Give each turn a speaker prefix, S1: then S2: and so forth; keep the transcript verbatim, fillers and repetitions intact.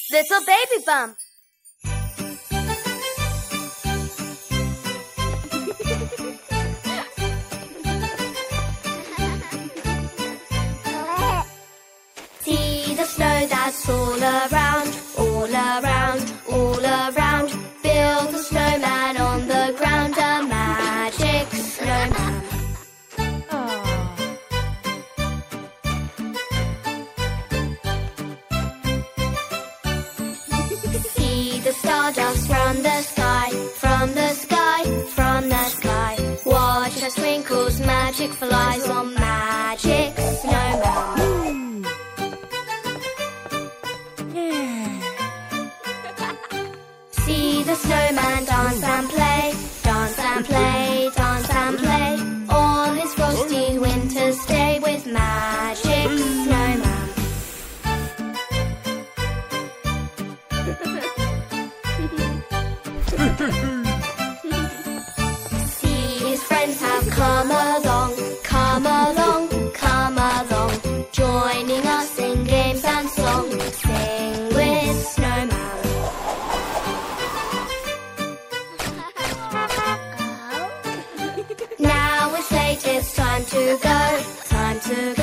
S1: Little baby bump.
S2: See the snow that's all around, all around, all around. Build a snowman on the ground, a magic snowman. See the stardust from the sky, from the sky, from the sky. Watch as twinkles magic flies on magic snowman. See the snowman dance and play, dance and play, dance and play. All his frosty winters stay with magic snowman. See his friends have come along, come along, come along, joining us in games and song. Sing with snowman. Now it's late, it's time to go, time to go.